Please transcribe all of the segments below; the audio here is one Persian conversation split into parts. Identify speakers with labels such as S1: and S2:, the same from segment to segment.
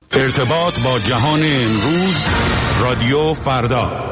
S1: ارتباط با جهان امروز، رادیو فردا.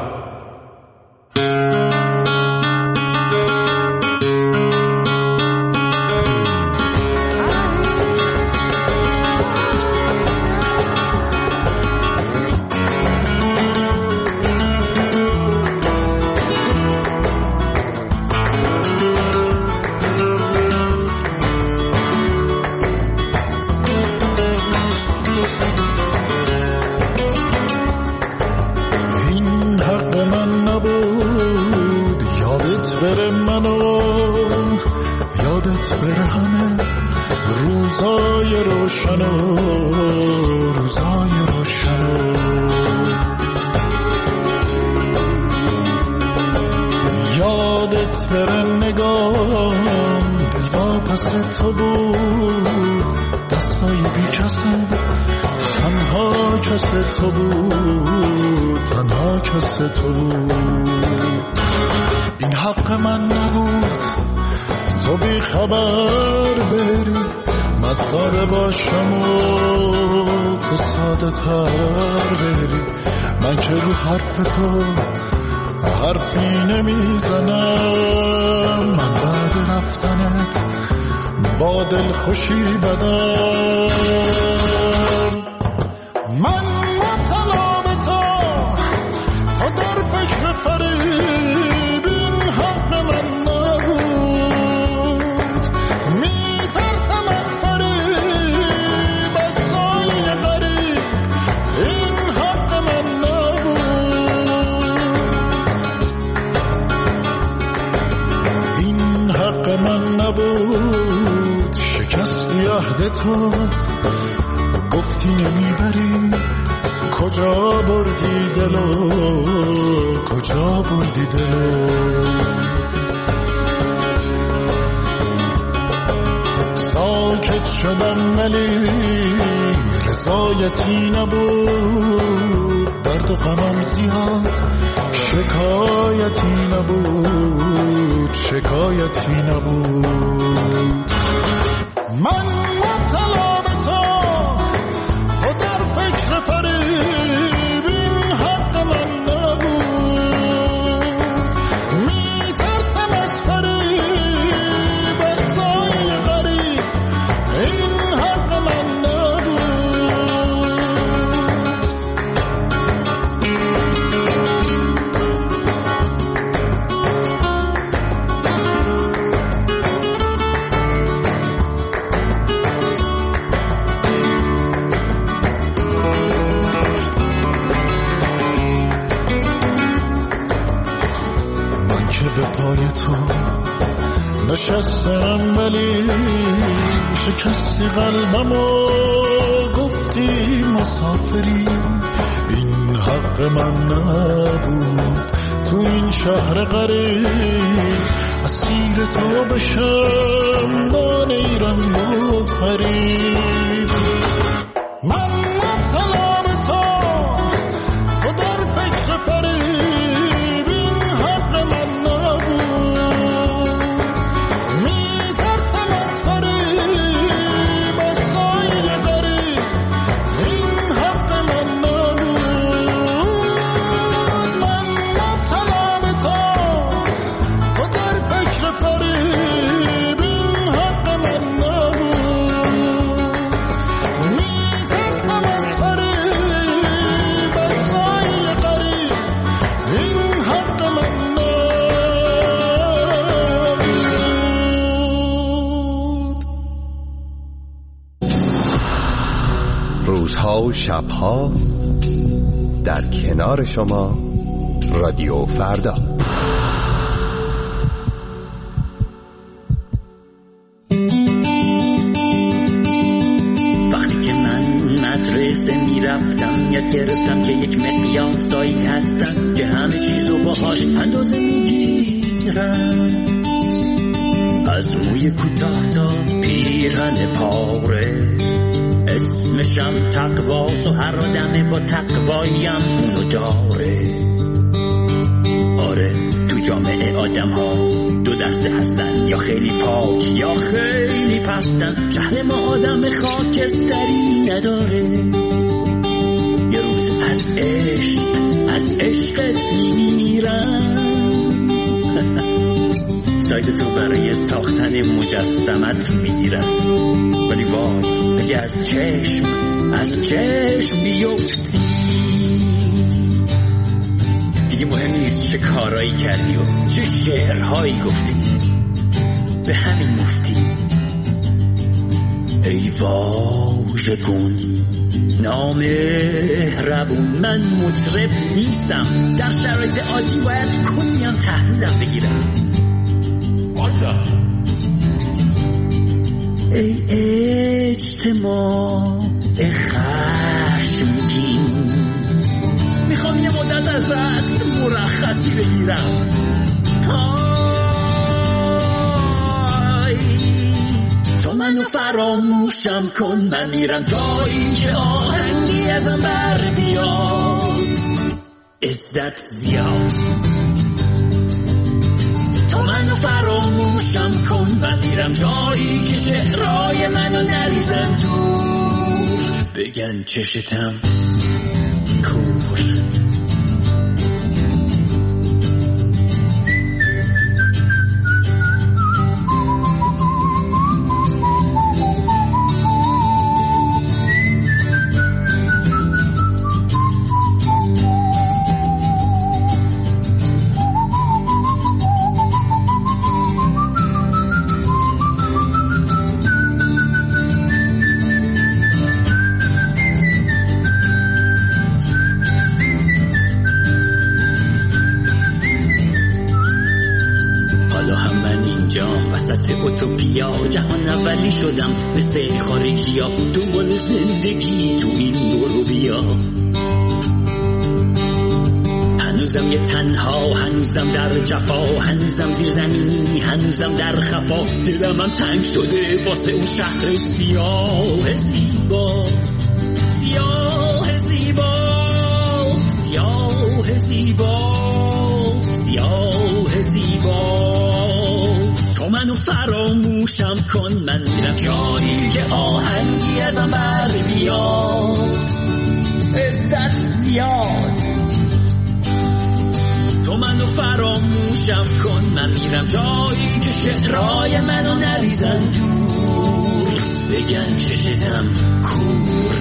S2: این حق من نبود تو بی خبر بری، من ساده باشم و تو ساده تر بری. من که رو حرف تو حرفی نمیزنم، من بعد رفتنت با دل خوشی بدم. من مبتلا به تو در فکر فریب، این حق من نبود. میترسم از فریب، از سایه غریب، این حق من نبود. این حق من نبود. شکستی عهد تو، گفتی نمیبری، کجا بردی دلو، کجا بردی دلو. ساکت شدم ولی رضایتی نبود، درد و غمم زیاد شکایتی نبود، شکایتی نبود. من مبتلا به تو در فکر فریب، این حق من نبود. میترسم از فریب، از سایه غریب، این حق من نبود. به پای تو نشستم ولی شکستی قلبم و گفتی مسافری، این حق من نبود. تو این شهر غریب اسیر تو بشم، دانه رنگ و فریب. من مبتلا به تو در فکر فریب، این حق من
S3: روزها و شبها در کنار شما، رادیو فردا.
S4: وقتی که من مدرسه میرفتم، یاد گرفتم که یک مقیاسایی هستن که همه چیزو باهاش اندازه میگیرن، از موی کوتاه تا پیرهن پاره. اسمشم تقواست و هر آدم با تقوایم اونو داره. آره تو جامعه آدم ها دو دسته هستن، یا خیلی پاک یا خیلی پستن. شهر ما آدم خاکستری نداره. از عشقت میمیرم. سایز تو برای ساختن مجسمت میگیرم، ولی وای اگه از چشم بیفتی دیگه مهم نیست چه کارایی کردی و چه شعرهایی گفتی، به همین مفتی. ای واژگون نامهربون، من مطرب نیستم، در شرایط عادی باید کنیم تحلیلم بگیرم. والا ای اجتماع خشمگین، میخوام یه مدت ازت مرخصی بگیرم. تو منو فراموشم کن، من میرم جایی که آهنگی ازم بر بیاد. عزت زیاد تو منو فراموشم کن، من میرم جایی که شعرهای منو نریزن دور، بگن چشتم کور. اوتوپیا جهان اولی شدم، مثل خارجی ها دنبال زندگی تو این برو بیا. هنوزم یه تنها، هنوزم در جفا، هنوزم زیر زمینی، هنوزم در خفا. دلم هم تنگ شده واسه اون شهر سیاه زیبا، سیاه زیبا، سیاه زیبا، سیاه زیبا. تو منو فراموشم کن، من میرم جایی که آهنگی ازم بر بیاد. عزت زیاد تو منو فراموشم کن، من میرم جایی که شعرهای منو نریزن دور، بگن چشتم کور.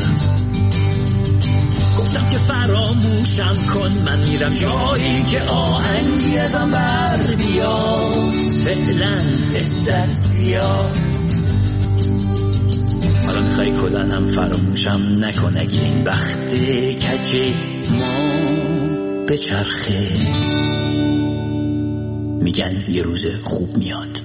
S4: گفتم که فراموشم کن، من میرم جایی که آهنگی ازم بر بیاد. فعلا عزت زیاد، حالا میخوای کلن هم فراموشم نکن، اگه این بخت کج ما به چرخه، میگن یه روز خوب میاد.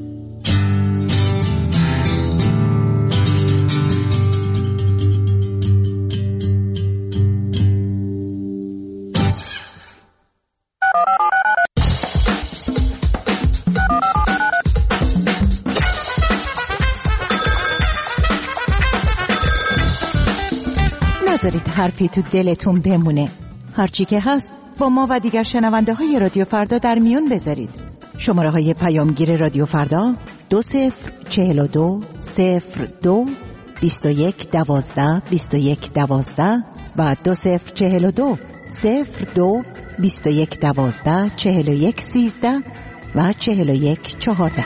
S5: نذارید حرفی تو دلتون بمونه. هرچی که هست با ما و دیگر شنونده های رادیو فردا در میون بذارید. شماره های پیامگیر رادیو فردا 2042 02 21 12 21 12 و 2042 02 21 12 41 13 و 41 14.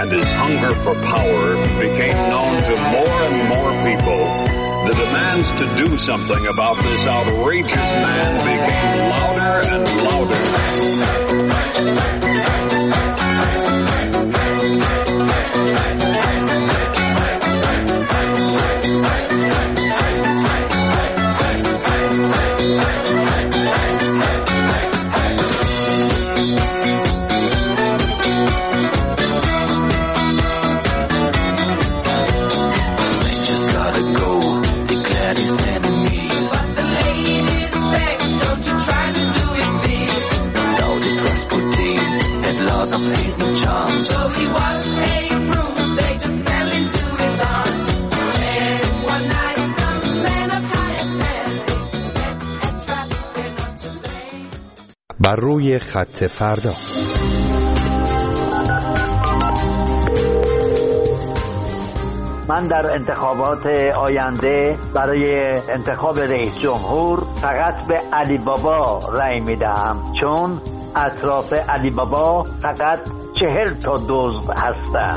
S6: and his hunger for power became known to more and more people, the demands to do something about this outrageous man became louder and louder.
S3: بر روی خط فردا.
S7: من در انتخابات آینده برای انتخاب رئیس جمهور فقط به علی بابا رأی میدهم، چون اطراف علی بابا فقط 40 تا دزد هستند.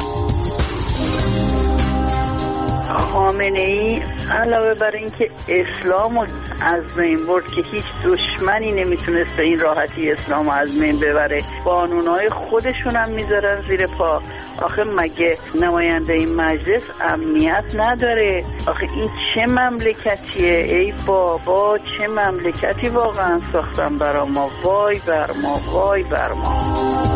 S8: خامنه‌ای علاوه بر اینکه اسلام از بین برد که هیچ دشمنی نمیتونست به این راحتی اسلام از بین ببره، قانونهای خودشون هم میذارن زیر پا. آخه مگه نماینده این مجلس امنیت نداره؟ آخه این چه مملکتیه؟ ای بابا چه مملکتی واقعا ساختن برا ما. وای بر ما، وای بر ما.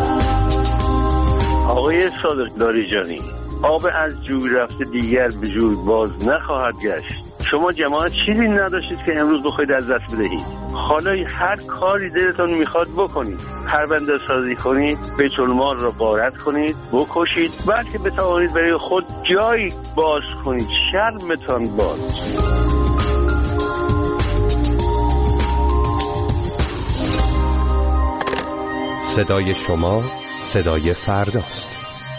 S9: آقای صادق لاریجانی، آب از جوی رفته دیگر به جوی باز نخواهد گشت. شما جماعت چیزی نداشتید که امروز بخواید از دست بدهید. حالا هر کاری دلتون میخواد بکنید، پرونده سازی کنید، بیت المال را غارت کنید، بکشید، بلکه بتوانید برای خود جایی باز کنید. شرمتان باد.
S3: صدای شما صدای فرداست.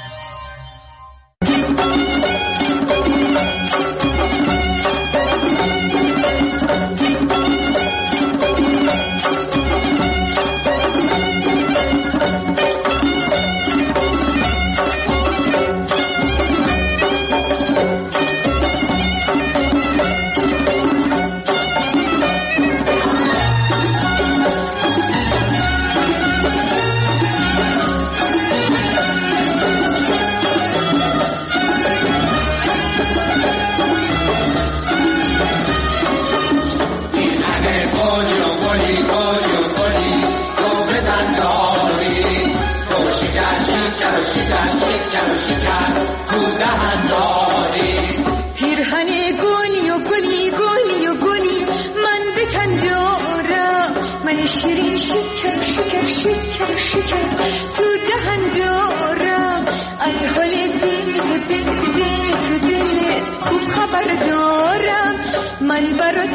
S10: شیرین شکر شکر شکر شکر تو دهن دارم، از حال دل تو دلت خوب خبر دارم. من برات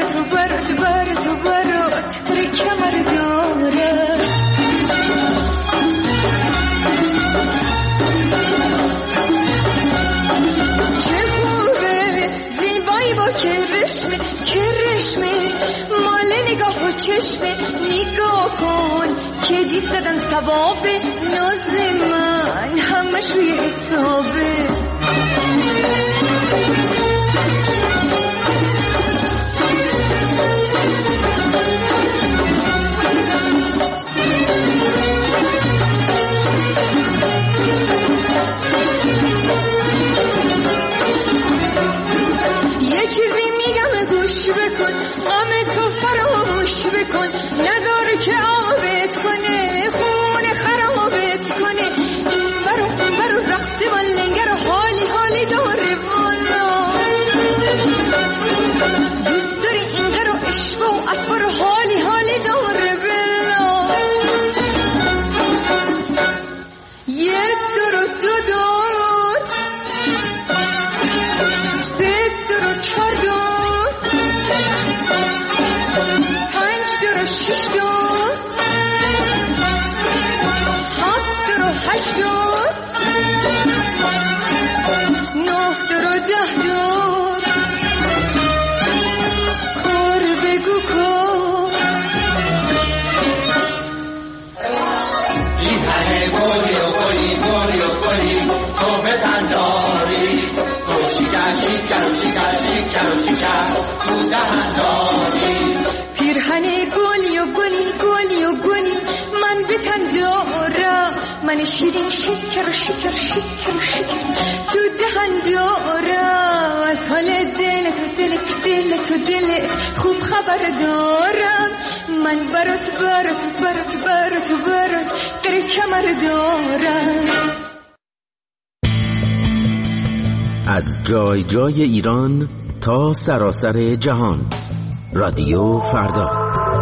S10: تر کمر دارم. چه خوبه زیبایی با کرشمه مال نگاه و چشمه. نگاه کن که دید زدن ثواب ناز من همش روی حسابه. یه چیزی میگم گوش بکن، غم تو فراموش بکن، نداره که آبت کنه خون خرابت کنه. این برو رقص و لنگر و حالی داره والا. دوست داری این قر و عشق و اطفار و حالی داره بلا. یک دور و دو دور، سه دور و چهار دور، پنج دور و شش دور، هفت دور و هشت دور، نه دور و ده دور. کار بگو کار. این همه گلی و گلی
S11: به دنداری تو شکر شکر و شکر شکر و شکر تو دنداری
S10: پیرهن گلی و گلی گلی و گلی من به تن دارم من شیرین شکر و شکر شکر و شکر تو دهن دارم از حال دل تو دل تو دل خوب خبر دارم من برات برات برات برات برات در کمر دارم.
S12: از جای جای ایران تا سراسر جهان، رادیو فردا.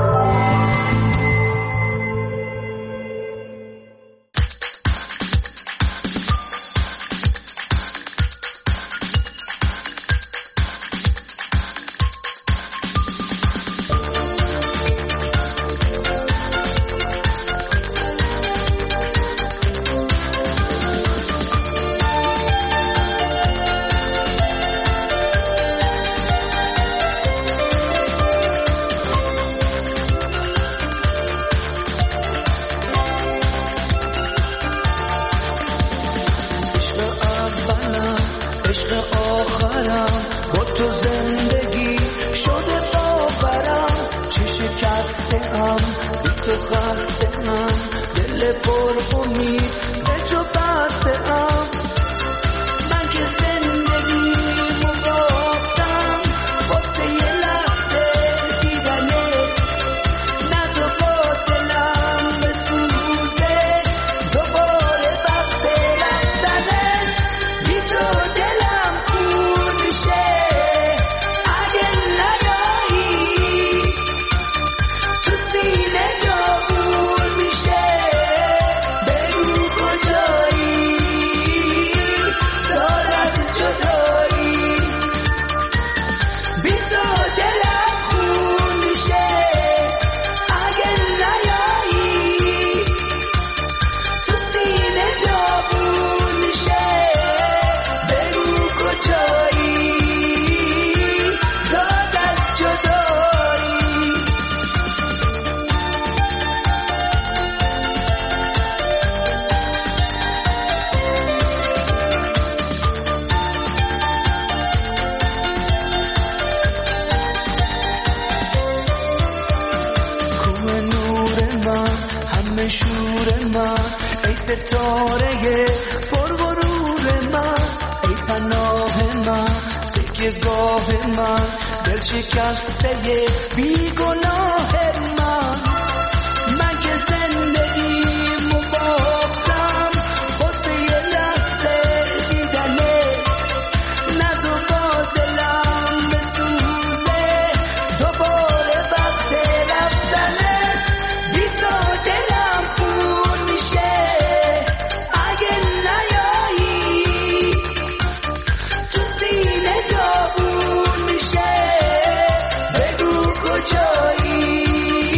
S13: ستاره پرغرور من، ای پناه من، تکیه‌گاه من، دل شکسته بیگناه من. من که زندگیمو باختم واسه یه لحظه دیدنت، نذار باز دلم بسوزه دوباره وقت رفتنت. بی تو دلم خون میشه اگه نیایی، تو سینه داغون میشه بگو کجایی.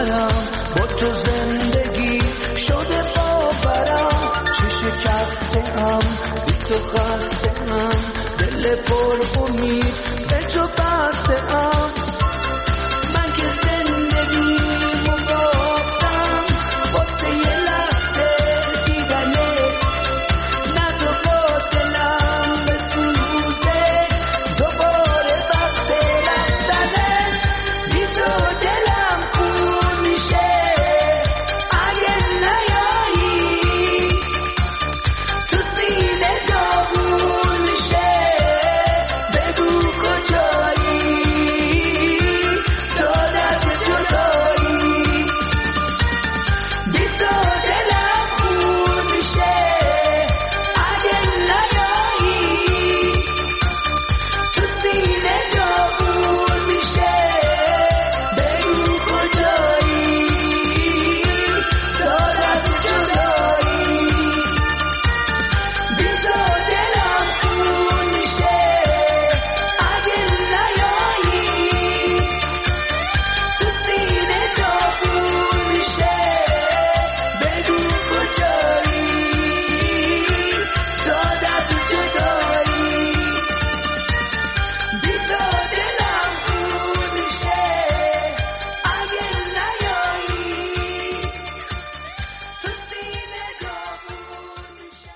S13: باورم با تو زندگی شده باورم چه شکستم بی تو خستم دل پر امید به تو بستم من که زندگی مباختم واسه یه لحظه دیدنه نه تو با دلم به سوزه دوباره وقت رفتنه بی تو دلم خون میشه اگه نیایی تو سینه داغون میشه بگو کجایی تو دست جدایی بی تو دلم خون میشه اگه نیایی تو سینه داغون میشه بگو کجایی تو دست جدایی بی تو دلم خون میشه اگه نیایی تو سینه داغون میشه بگو کجایی تو دست جدایی بی تو دلم خون میشه اگه نیایی تو سینه داغون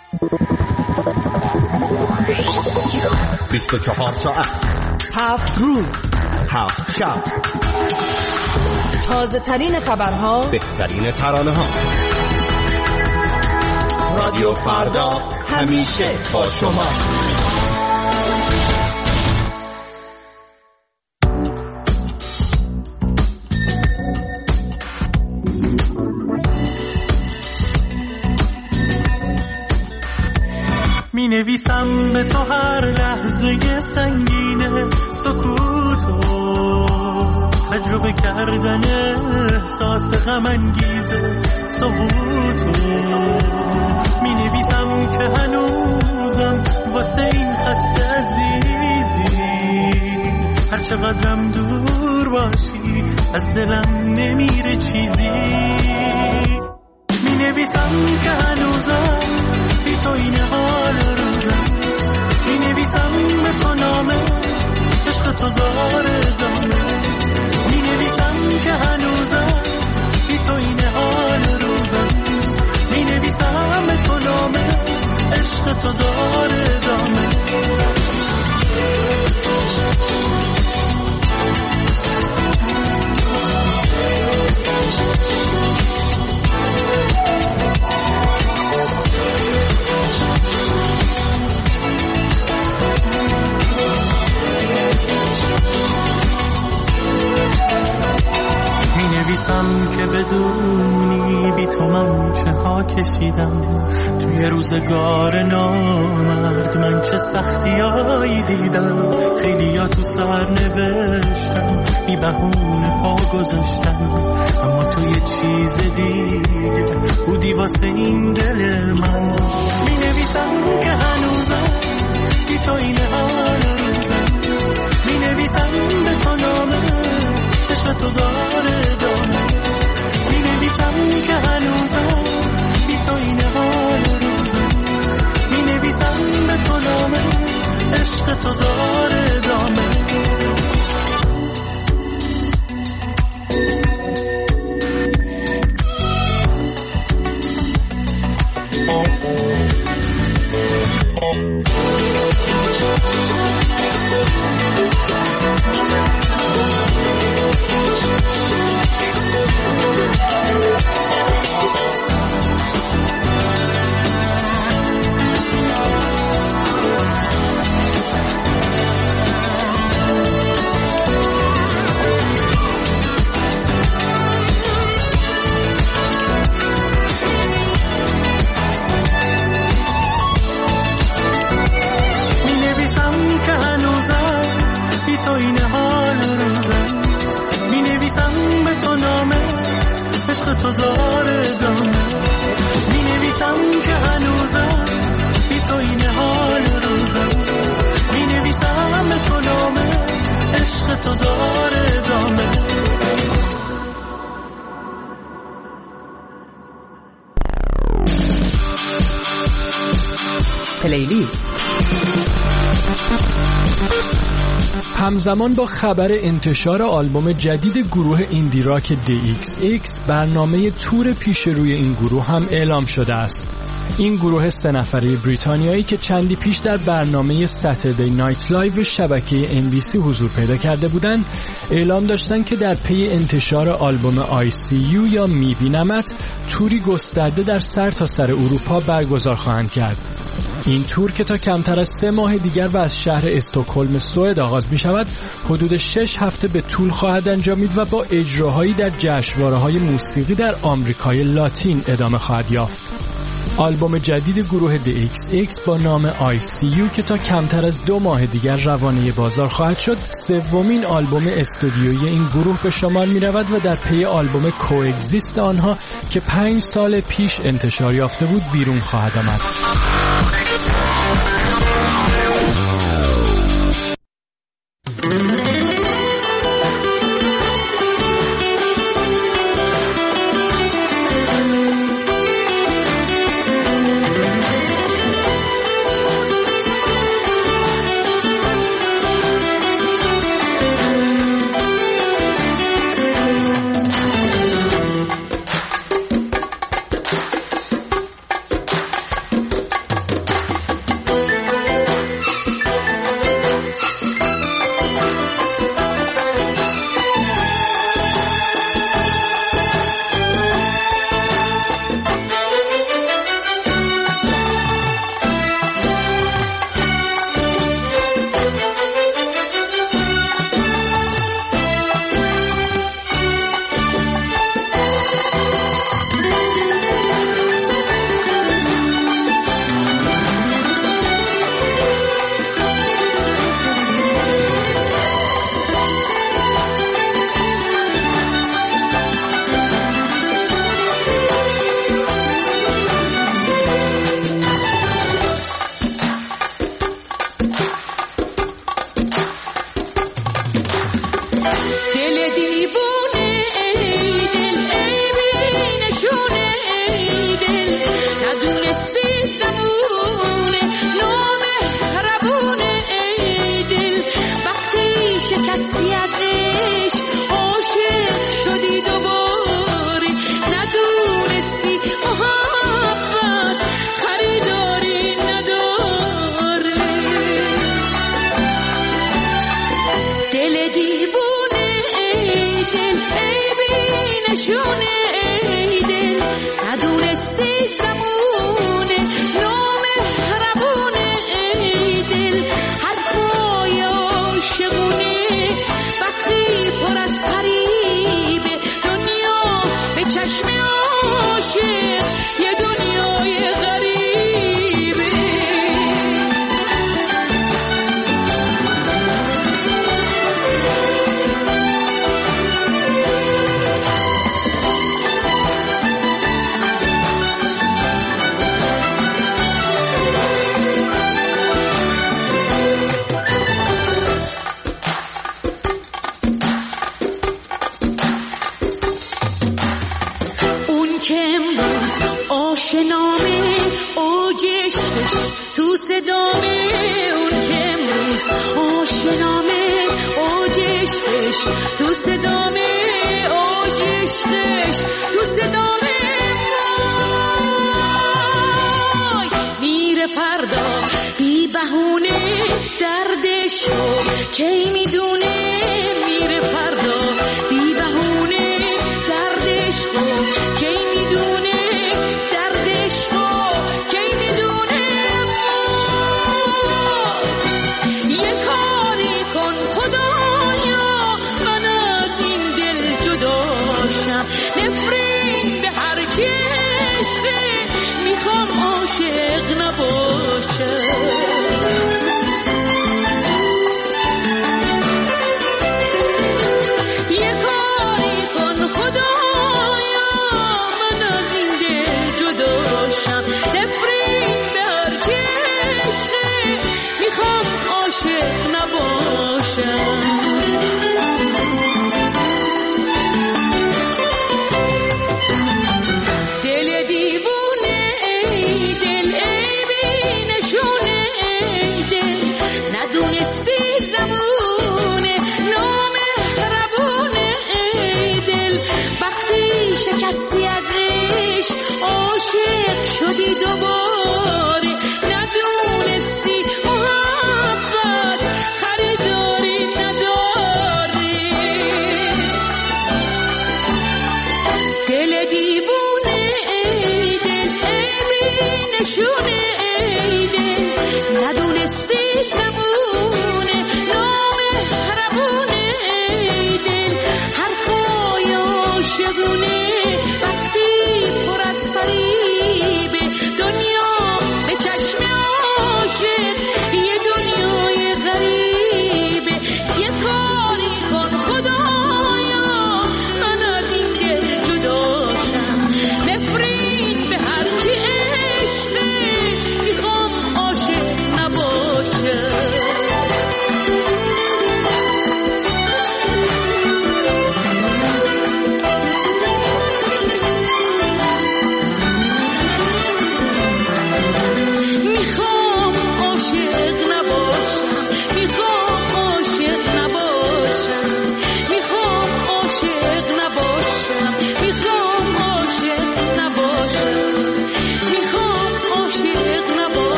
S13: میشه
S14: 24 ساعت
S15: 7 روز
S14: 7 شب
S15: تازه ترین خبرها
S14: بهترین ترانه ها رادیو فردا همیشه با شما
S16: می نویسم به تو هر لحظه سنگینه سکوتو تجربه کردن احساس غم انگیزه سقوطو می نویسم که هنوزم واسه این خسته عزیزی هر چقدرم دور باشی از دلم نمیره چیزی می نویسم که هنوزم بی تو این حال روزم می نویسم به تو نامه عشق تو داره دامه می نویسم که هنوزم بی تو این حال روزم می نویسم به تو نامه عشق تو داره دامه نویسم که بدونی بی تو من چه ها کشیدم توی روزگار نامرد من چه سختیایی دیدم خیلی ها تو سر نوشتم بی بهونه پا گذاشتم اما تو یه چیز دیگه بودی واسه این دل من می نویسم که هنوزم بی تو این حال روزم می نویسم به تو نامه عشق تو داره دامه می نویسم که هنوزم بی تو این حال روزم می نویسم به تو نامه عشق تو داره دامه تو داره دامه می نویسم که هنوزم بی تو این حال روزم می نویسم به تو نامه
S12: انگلیس.
S17: همزمان با خبر انتشار آلبوم جدید گروه ایندی راک DXX، برنامه تور پیش روی این گروه هم اعلام شده است. این گروه 3 نفره بریتانیایی که چندی پیش در برنامه ساتردی نایت لایو شبکه NBC حضور پیدا کرده بودند، اعلام داشتند که در پی انتشار آلبوم ICU یا میبینمت، توری گسترده در سرتاسر اروپا برگزار خواهند کرد. این تور که تا کمتر از 3 ماه دیگر و از شهر استکهلم سوئد آغاز می شود، حدود 6 هفته به طول خواهد انجامید و با اجراهایی در جشنواره‌های موسیقی در آمریکای لاتین ادامه خواهد یافت. آلبوم جدید گروه DXX با نام ICU که تا کمتر از 2 ماه دیگر روانه بازار خواهد شد، 3مین آلبوم استودیویی این گروه به شمار می رود و در پی آلبوم کوگزیست آنها که 5 سال پیش انتشار یافته بود بیرون خواهد آمد.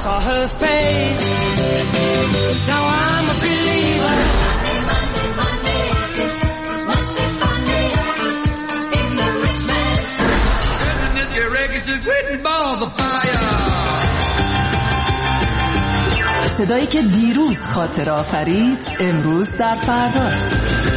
S13: saw her face. Now I'm a believer. Monday, must be Monday in the rich man's house. Isn't it your records is written by the fire?
S15: صدایی که دیروز خاطر آفرید امروز در فرداست.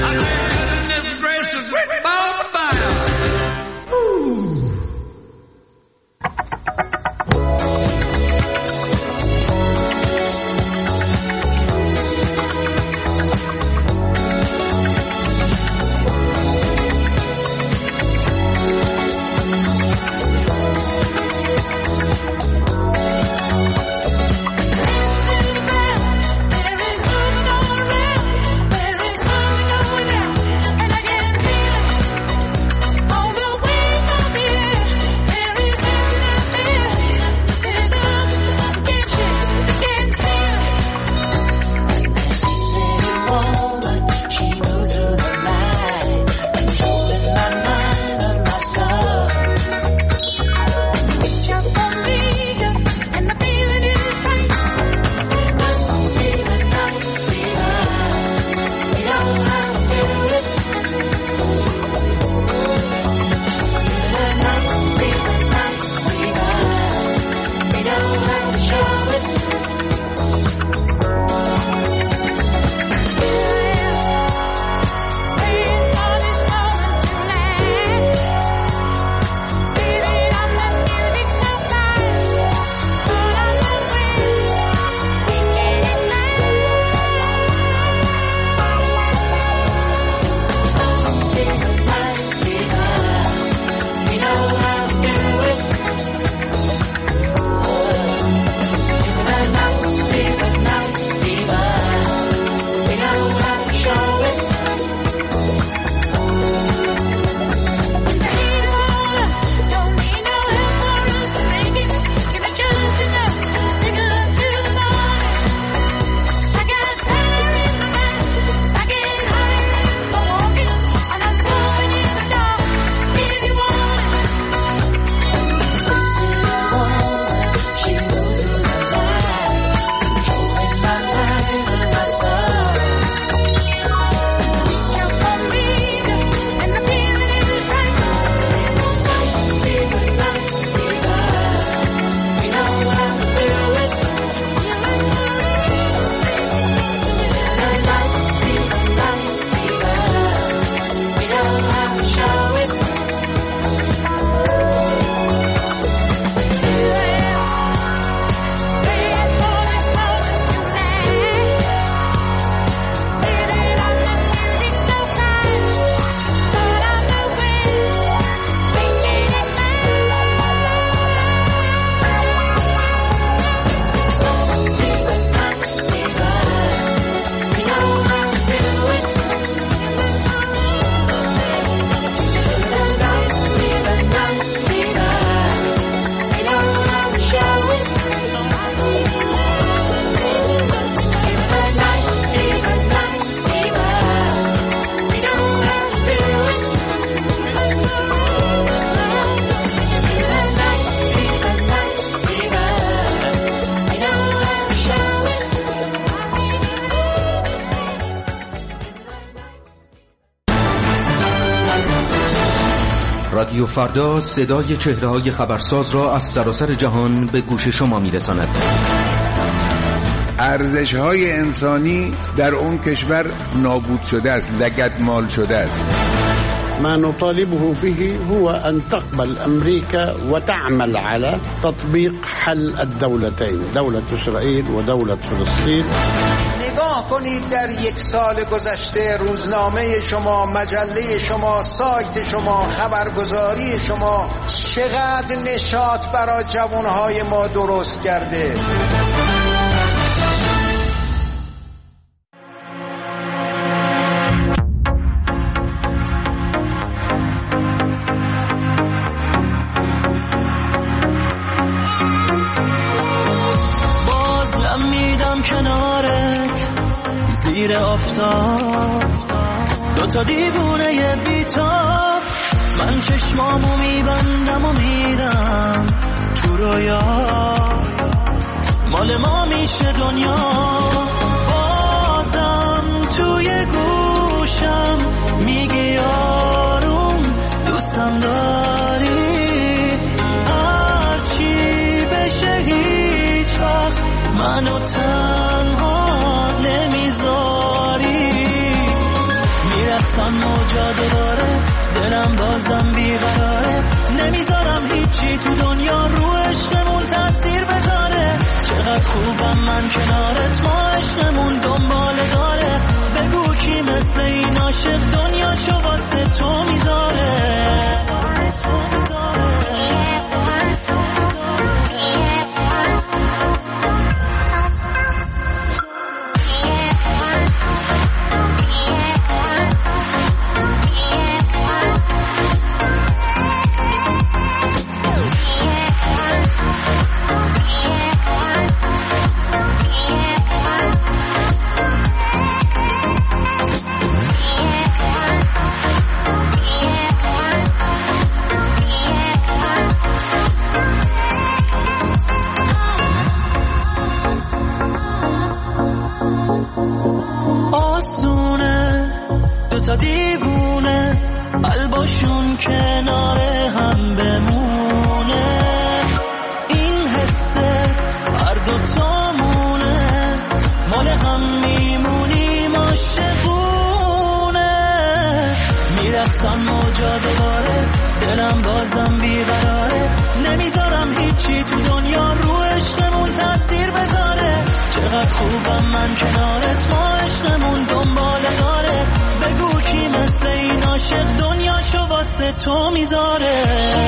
S12: رادیو فردا صدای چهره‌های خبرساز را از سراسر جهان به گوش شما می‌رساند.
S18: ارزش‌های انسانی در اون کشور نابود شده است، لگدمال شده است.
S19: ما نطالبه به هو أن تقبل أمريكا وتعمل على تطبيق حل الدولتين، دولة إسرائيل و دولة فلسطین.
S20: نگاه کنید در یک سال گذشته روزنامه شما، مجله شما، سایت شما، خبرگزاری شما چقدر نشاط برای جوانهای ما درست کرده.
S16: زیر آفتاب دوتا دیوونه بیتاب، من چشمامو میبندم و میرم تو رویا. مال ما میشه دنیا. بازم توی گوشم میگی آروم دوستم داری، هرچی بشه هیچ وقت منو تنها نمیذاری. میرقصم موجاده داره دلم بازم بیقراره، نمیذارم هیچی تو دنیا رو عشقمون تاثیر بذاره. چقدر خوبم من کنارت، ما عشقمون دنباله داره. بگو کی مثل این عاشق دنیاشو واسه تو میذاره. آسونه دوتا دیوونه قلباشون کنار هم بمونه. این حسه هر دوتامونه، مال هم میمونیم عاشقونه. میرقصم موجا دوباره دلم بازم بیقراره، نمیذارم هیچی تو دنیا رو عشقمون تاثیر بذاره. چقدر خوبم من کنارت، ما عشقمون دنباله داره. بگو کی مثل این عاشق دنیاشو واسه تو میذاره.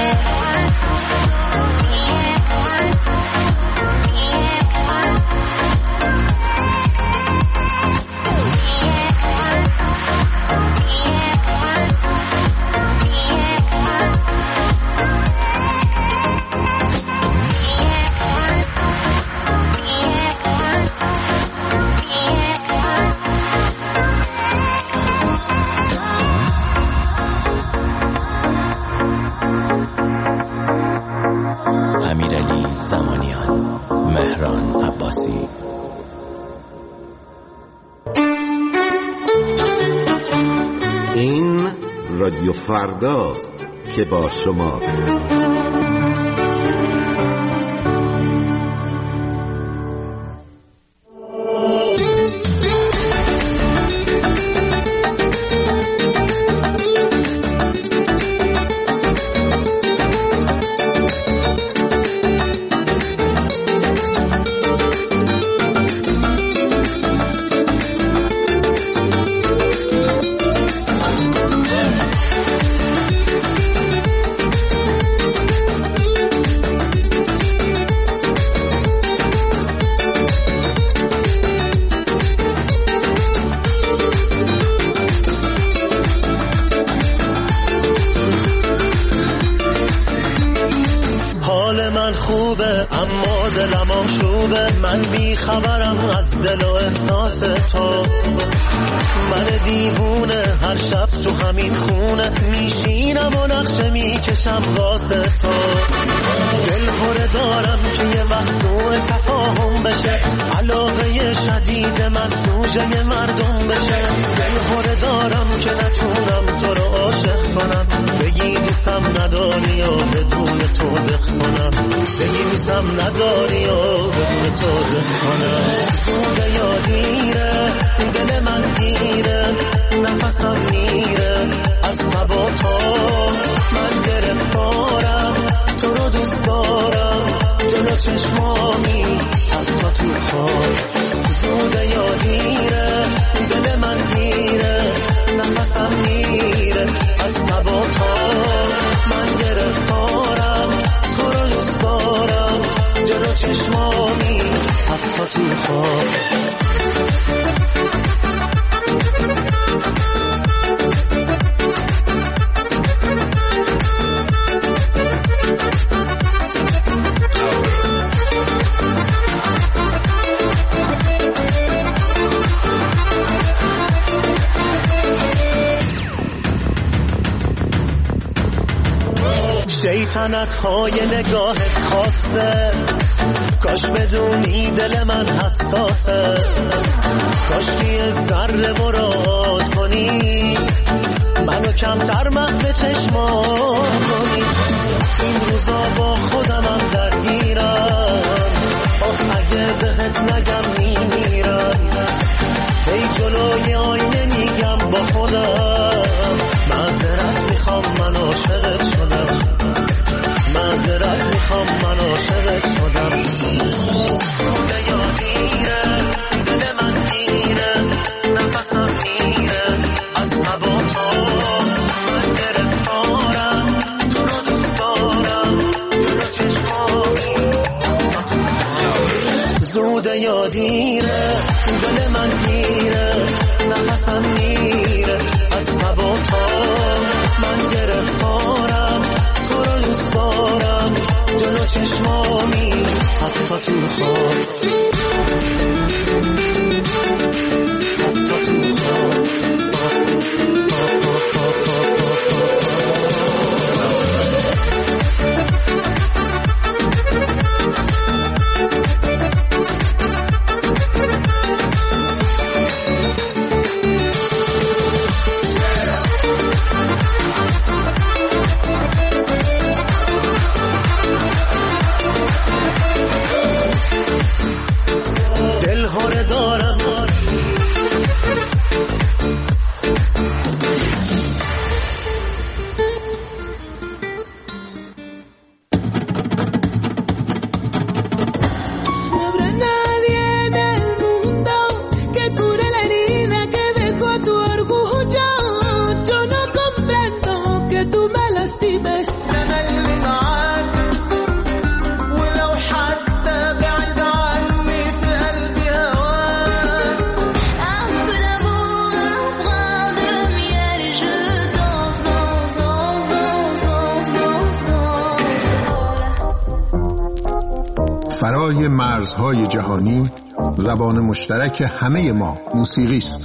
S4: امیرعلی زمانیان، مهران عباسی.
S21: این رادیو فرداست که با شماست.
S16: من بی خبرم از دل و احساس تو، من دیوونه هر شب تو همین خونه میشینم و نقشه میکشم واسه تو. دل خوره دارم که یه وقت سوء تفاهم بشه، علاقه شدید من سوژه مردم بشه. دل خوره دارم که نتونم تو رو عاشق کنم، بگی دوستم نداری و بدون تو دق کنم، بگی دوستم نداری و بدون تو دق کنم. سوده یا دیره دل من گیره، نفسم میره از مباتا، من گرفتارم تو رو دوست دارم، جلو چشمامی حتی تو خواب. سوده یا دیره دل من گیره، نفسم میره از مباتا، من گرفتارم تو رو دوست دارم، جلو چشمامی حتی تو خواب. شیطنت های نگاهت خاصه،
S1: کاش بدونی دل من حساسه، کاش یه ذره مراد کنی، منو کمتر محو چشمان کنی. این روزا با خودمم درگیرم، اگه بهت نگم میمیرم. ای جلوی آینه میگم با خودم، معذرت میخوام من عاشقت شدم، معذرت میخوام من عاشقت شدم. یادیره دل من میره، نفسم میره از هوا تو، من گرفتارم تو رو دوست دارم، جلو چشمانی زود یادیره دل من میره، نفسم میره از هوا تو، من گرفتارم تو رو دوست دارم، جلو چشمامی حتی تو خواب، حتی تو خواب.
S22: فرای مرزهای جهانی، زبان مشترک همه ما موسیقی است.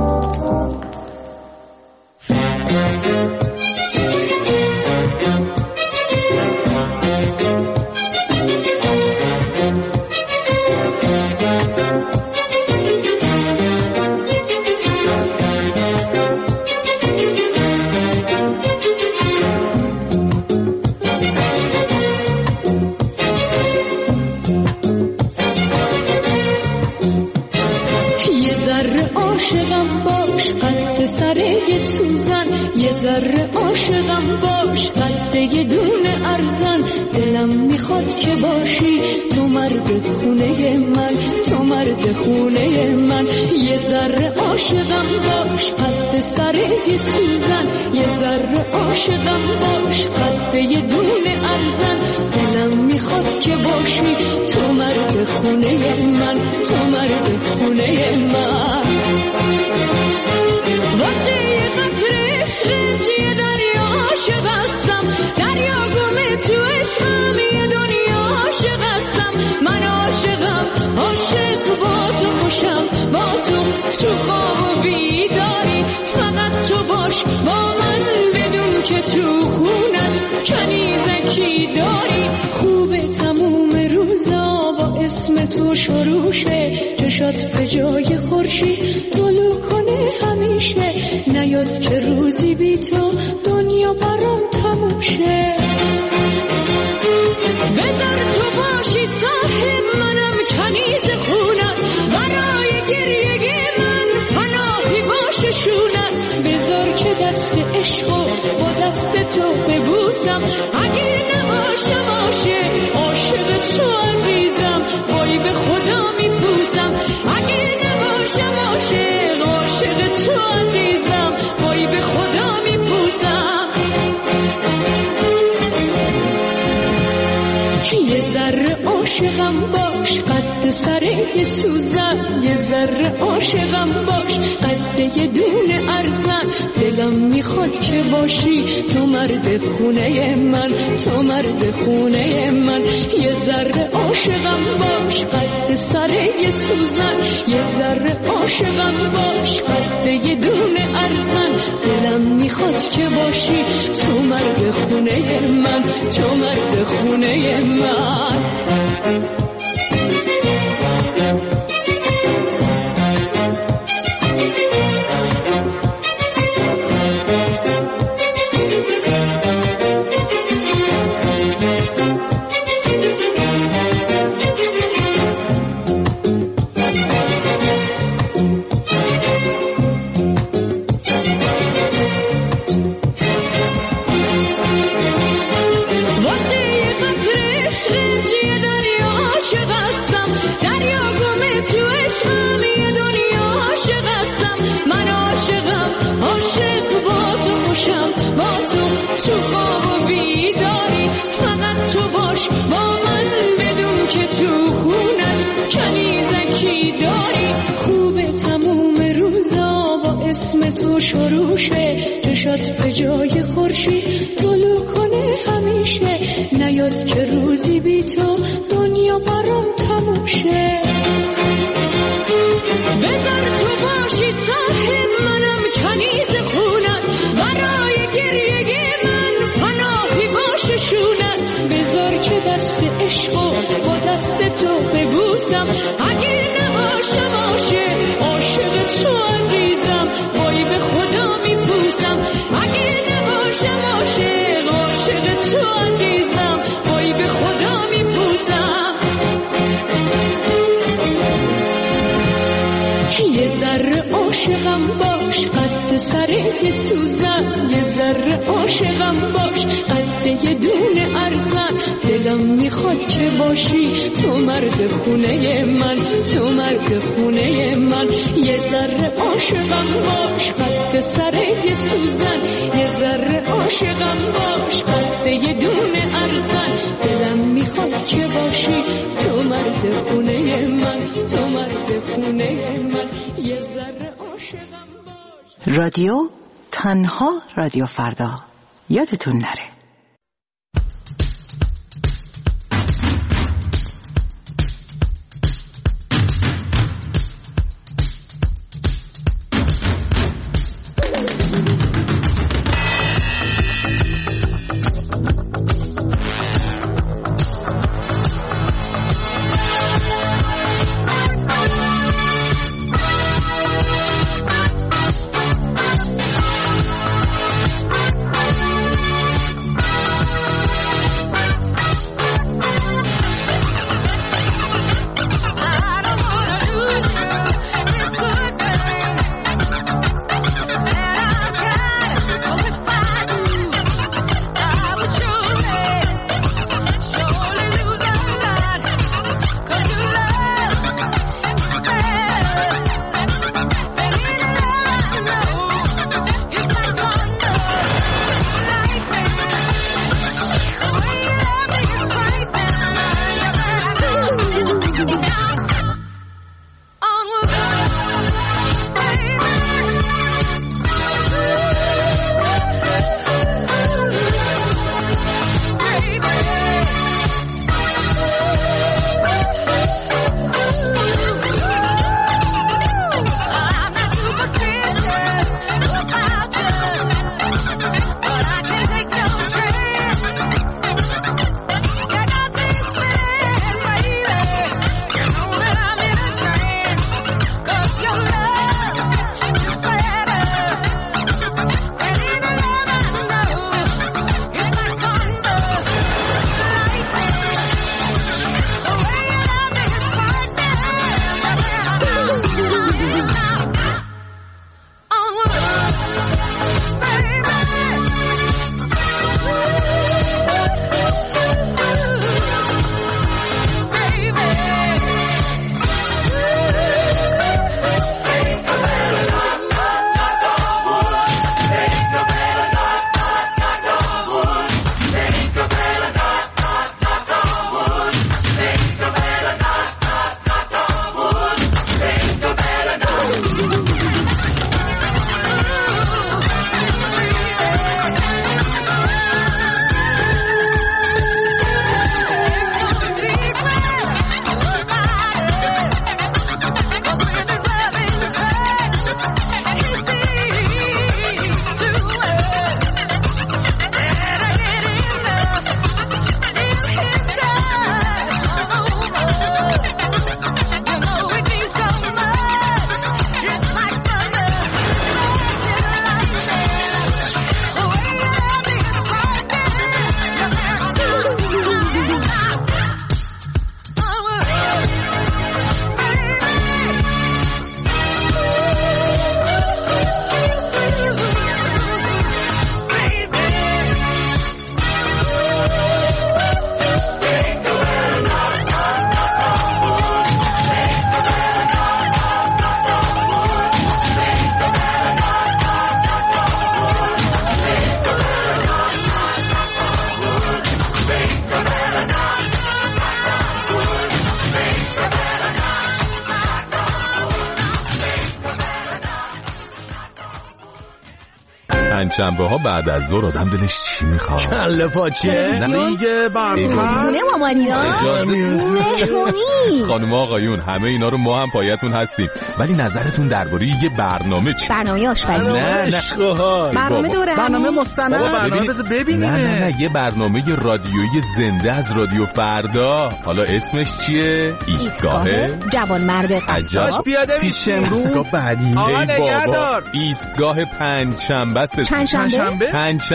S10: تو خواب و بیداری فقط تو باش با من، بدون که تو خونت کنیزکی داری. خوبه تموم روزا با اسم تو شروشه، چشات به جای خورشید طلوع کنه همیشه، نیاد که روزی بی تو دنیا برام تموم شه. بذار تو باشی صاحب منم کنیز خونت، برای گریه من پناهی باشه شونت. بذار که دست عشقو با دست تو ببوسم، اگه نباشه باشه عاشق تو عزیزم، وای به خدا میپوسم. اگه نباشه باشه عاشق تو عزیزم، وای به خدا میپوسم. یه ذره عاشقم باش قد سر سوزن، یه ذره عاشقم باش قد یه دونه ارزن. دلم میخواد که باشی تو مرد خونه من، تو مرد خونه من. یه ذره عاشقم باش قد سر سوزن، یه ذره عاشقم باش قد یه دونه ارزن. دلم میخواد که باشی تو مرد خونه من، تو مرد خونه من. هستم دریا گمه تو عشقم یه دنیا عاشق هستم من عاشقم عاشق با تو خوشم با تو خواب و بیداری فقط تو باش با من بدون که تو خونت کنیزکی داری خوبه تموم روزا با اسم تو شروع شه چشات به جای خورشید طلوع کنه همیشه نیاد که روزی بی تو دنیا برام تموم شه بذار تو باشی صاحب منم کنیز خونت برای گریه من پناهی باشه شونت بذار که دست عشقو با دست تو ببوسم اگه نباشه باشه عاشق تو عزیزم وای به خدا میپوسم اگه نباشه باشه عاشق تو عزیزم وای به خدا میپوسم یه ذره عاشقم باش قد سر یه سوزن یه ذره عاشقم باش قد یه دونه ارزن دلم میخواد که باشی تو مرد خونه من تو مرد خونه من یه ذره عاشقم باش قد سر یه سوزن یه ذره عاشقم باش قد یه دونه ارزن دلم میخواد که باشی تو مرد خونه من تو مرد خونه من یه ذره عاشقم باش
S2: رادیو تنها رادیو فردا یادتون نره
S5: پنجشنبه ها بعد از ظهر آدم دلش چی میخواد؟
S6: کله پاچه دیگه برنامه
S5: مامانینا مهمونی. خانم آقایون همه اینا رو ما هم پایتون هستیم، ولی نظرتون درباره یه برنامه چی؟
S23: برنامه آشپزی.
S5: نه
S23: برنامه دوره،
S6: برنامه مستند، برنامه ببینیم.
S5: نه یه برنامه رادیویی زنده از رادیو فردا. حالا اسمش چیه؟ ایستگاه
S23: جوانمرد قصاب.
S6: پیاده میشیم رو بعدی.
S5: آقا نگهدار. ایستگاه پنجشنبه است.
S23: پنجشنبه؟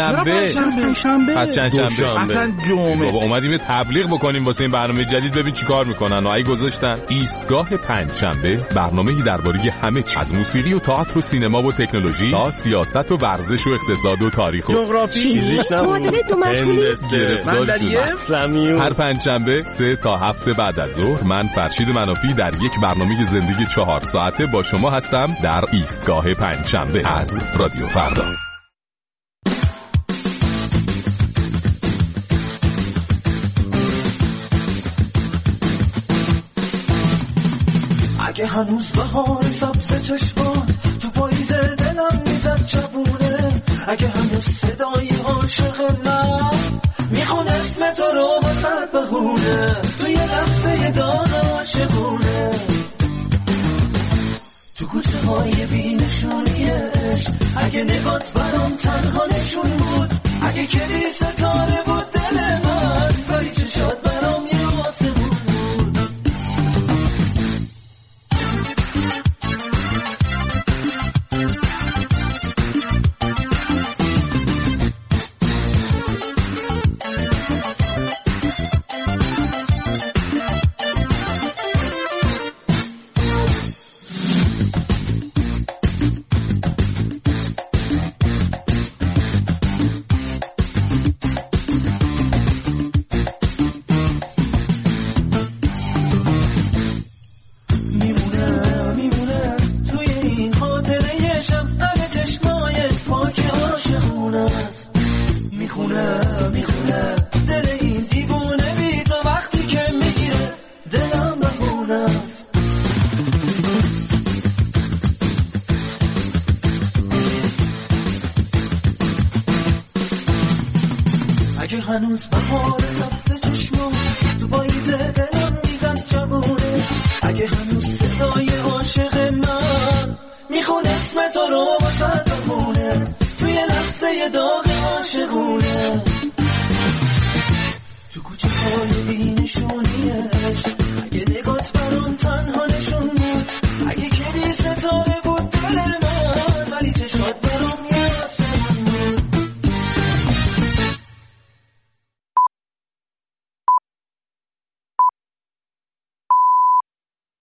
S5: پس چندشنبه.
S6: اصلا جمعه.
S5: بابا اومدیم تبلیغ بکنیم واسه این برنامه جدید، ببین چیکار میکنن. و ای گذاشتن ایستگاه پنجشنبه، برنامه‌ای درباره همه چیز، از موسیقی و تئاتر و سینما و تکنولوژی تا سیاست و ورزش و اقتصاد و تاریخ و
S6: جغرافی، فیزیک،
S23: معادله دو مشغولی.
S5: هر پنجشنبه 3 تا 7 بعد از ظهر من فرشید منافی در یک برنامه زندگی 4 ساعته با شما هستم در ایستگاه پنجشنبه از رادیو فردا.
S1: اگه هنوز بهار سبز چشمان تو پاییز دلم میزد چبونه، اگه هنوز صدای عاشق من میخونه اسم تو رو واسه بهونه، توی لحظه داغ عاشقونه، تو کوچه های بی نشونیش، اگه نگات برام تنها نشون بود، اگه کلی ستاره بود دل من، ولی چشات برام یه آسمون بود. اگه هنوز بهار سبز چشما تو پاییز دلم میزد جوونه، اگه هنوز صدای عاشق من میخونه اسم تو رو واسه بخونه، توی لحظه داغ عاشقونه، تو کوچه های بی نشونیش، اگه نگات